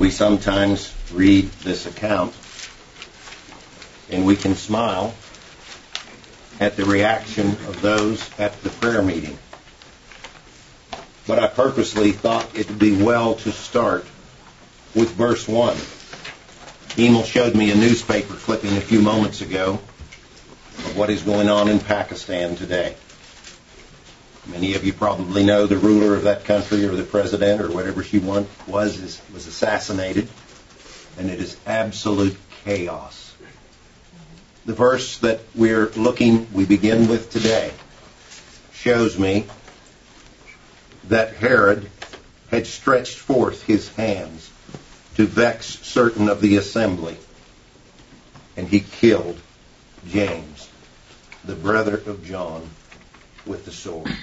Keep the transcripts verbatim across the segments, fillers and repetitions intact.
We sometimes read this account and we can smile at the reaction of those at the prayer meeting. But I purposely thought it would be well to start with verse one. Emil showed me a newspaper clipping a few moments ago of what is going on in Pakistan today. Many of you probably know the ruler of that country, or the president, or whatever she was, is, was assassinated, and it is absolute chaos. The verse that we're looking, we begin with today, shows me that Herod had stretched forth his hands to vex certain of the assembly, and he killed James, the brother of John, with the sword.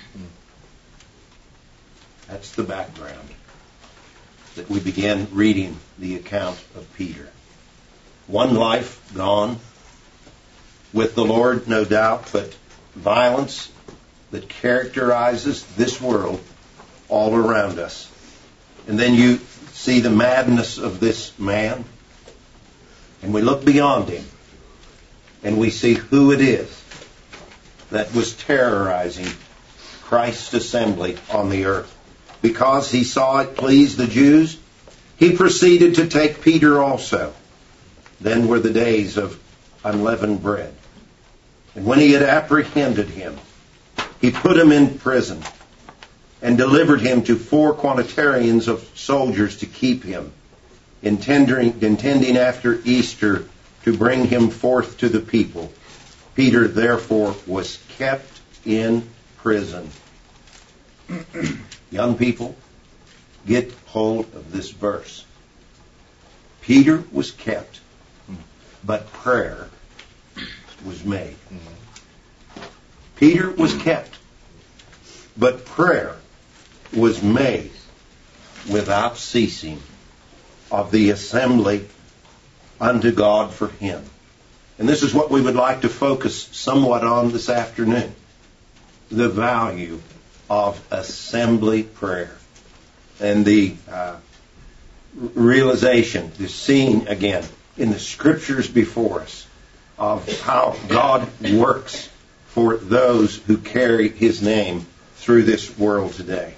That's the background that we begin reading the account of Peter. One life gone with the Lord, no doubt, but violence that characterizes this world all around us. And then you see the madness of this man, and we look beyond him, and we see who it is that was terrorizing Christ's assembly on the earth. Because he saw it please the Jews, he proceeded to take Peter also. Then were the days of unleavened bread. And when he had apprehended him, he put him in prison and delivered him to four quaternions of soldiers to keep him, intending, intending after Easter to bring him forth to the people. Peter, therefore, was kept in prison. Young people, get hold of this verse. Peter was kept, but prayer was made. Peter was kept, but prayer was made without ceasing of the assembly unto God for him. And this is what we would like to focus somewhat on this afternoon. The value of assembly prayer. And the uh, realization, the seeing again in the scriptures before us of how God works for those who carry his name through this world today.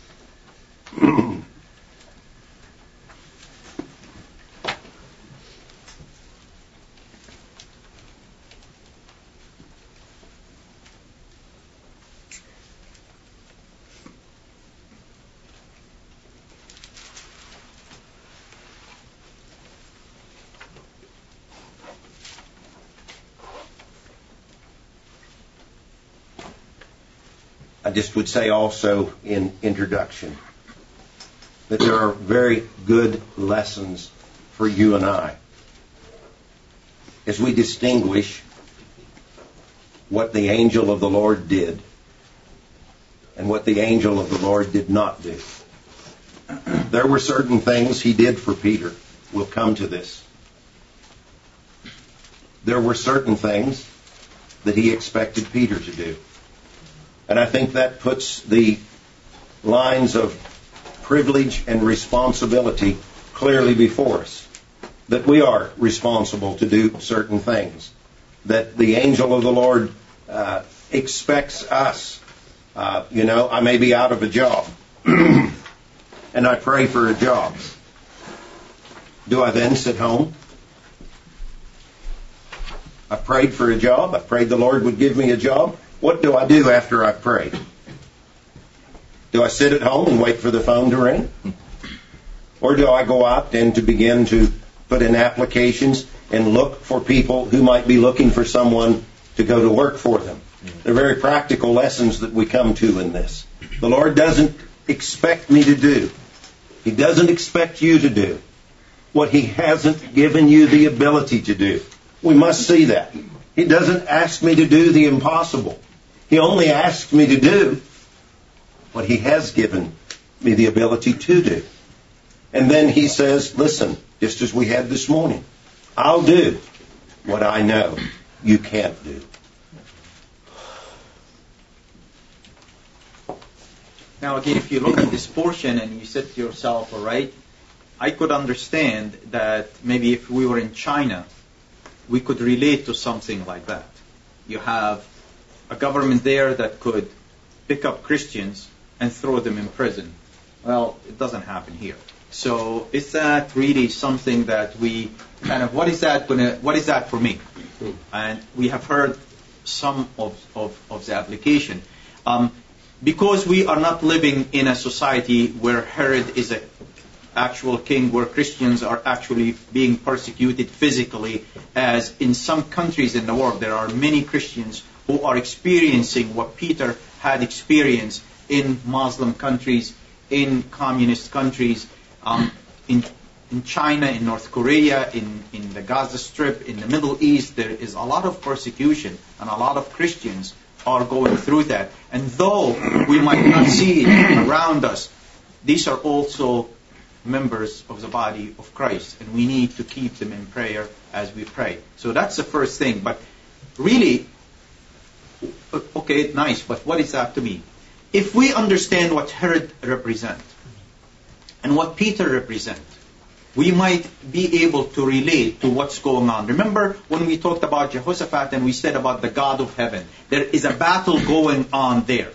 I just would say also in introduction that there are very good lessons for you and I as we distinguish what the angel of the Lord did and what the angel of the Lord did not do. There were certain things he did for Peter. We'll come to this. There were certain things that he expected Peter to do. And I think that puts the lines of privilege and responsibility clearly before us. That we are responsible to do certain things. That the angel of the Lord uh, expects us. Uh, you know, I may be out of a job. And I pray for a job. Do I then sit home? I prayed for a job. I prayed the Lord would give me a job. What do I do after I've prayed? Do I sit at home and wait for the phone to ring? Or do I go out and to begin to put in applications and look for people who might be looking for someone to go to work for them? They're very practical lessons that we come to in this. The Lord doesn't expect me to do. He doesn't expect you to do what he hasn't given you the ability to do. We must see that. He doesn't ask me to do the impossible. He only asks me to do what he has given me the ability to do. And then he says, listen, just as we had this morning, I'll do what I know you can't do. Now again, if you look at this portion and you said to yourself, all right, I could understand that maybe if we were in China, we could relate to something like that. You have a government there that could pick up Christians and throw them in prison. Well, it doesn't happen here. So is that really something that we kind of, what is that gonna, what is that for me? And we have heard some of, of, of the application. Um, because we are not living in a society where Herod is an actual king, where Christians are actually being persecuted physically, as in some countries in the world there are many Christians who are experiencing what Peter had experienced in Muslim countries, in communist countries, um, in, in China, in North Korea, in, in the Gaza Strip, in the Middle East. There is a lot of persecution, and a lot of Christians are going through that. And though we might not see it around us, these are also members of the body of Christ, and we need to keep them in prayer as we pray. So that's the first thing. But really, okay, nice, but what is that to me? If we understand what Herod represents and what Peter represents, we might be able to relate to what's going on. Remember when we talked about Jehoshaphat and we said about the God of heaven? There is a battle going on there.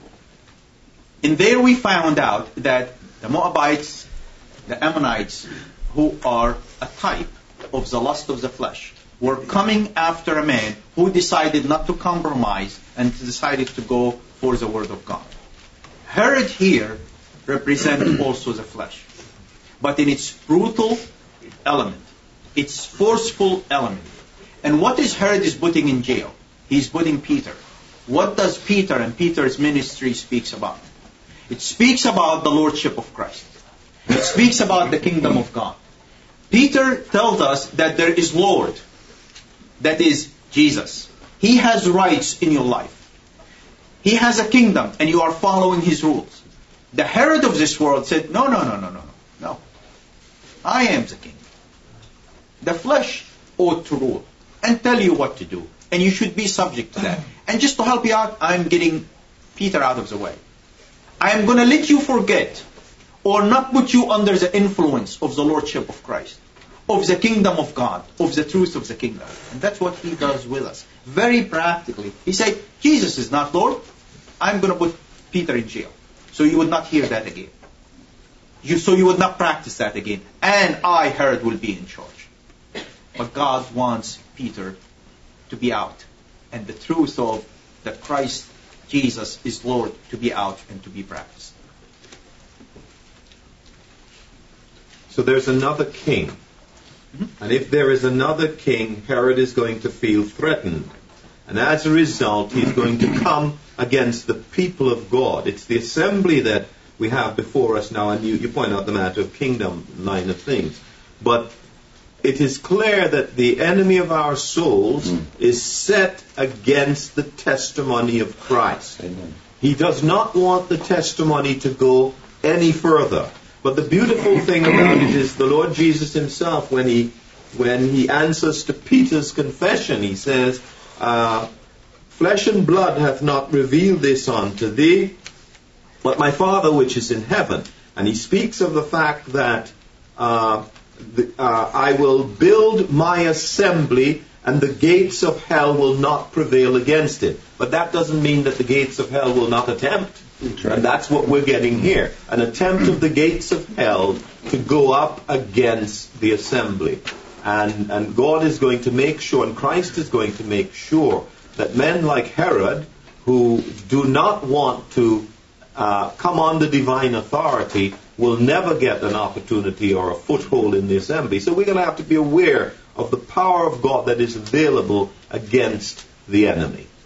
And there we found out that the Moabites, the Ammonites, who are a type of the lust of the flesh, were coming after a man who decided not to compromise and decided to go for the word of God. Herod here represents also the flesh, but in its brutal element, its forceful element. And what is Herod is putting in jail? He's putting Peter. What does Peter and Peter's ministry speaks about? It speaks about the lordship of Christ. It speaks about the kingdom of God. Peter tells us that there is Lord, that is Jesus. He has rights in your life. He has a kingdom, and you are following his rules. The Herod of this world said, no, no, no, no, no, no, no. I am the king. The flesh ought to rule and tell you what to do, and you should be subject to that. And just to help you out, I'm getting Peter out of the way. I am going to let you forget or not put you under the influence of the lordship of Christ, of the kingdom of God, of the truth of the kingdom. And that's what he does with us. Very practically. He said, Jesus is not Lord. I'm going to put Peter in jail. So you would not hear that again. You, so you would not practice that again. And I, Herod, will be in charge. But God wants Peter to be out. And the truth of that Christ, Jesus, is Lord, to be out and to be practiced. So there's another king. Mm-hmm. And if there is another king, Herod is going to feel threatened. And as a result, he's going to come against the people of God. It's the assembly that we have before us now, and you, you point out the matter of kingdom line of things. But it is clear that the enemy of our souls mm. is set against the testimony of Christ. Amen. He does not want the testimony to go any further. But the beautiful thing about it is the Lord Jesus himself, when he when he answers to Peter's confession, he says, uh, flesh and blood hath not revealed this unto thee, but my Father which is in heaven. And he speaks of the fact that uh, the, uh, I will build my assembly, and the gates of hell will not prevail against it. But that doesn't mean that the gates of hell will not attempt. Right. And that's what we're getting here. An attempt of the gates of hell to go up against the assembly. And, and God is going to make sure, and Christ is going to make sure, that men like Herod, who do not want to uh, come under divine authority, will never get an opportunity or a foothold in the assembly. So we're going to have to be aware of the power of God that is available against the enemy.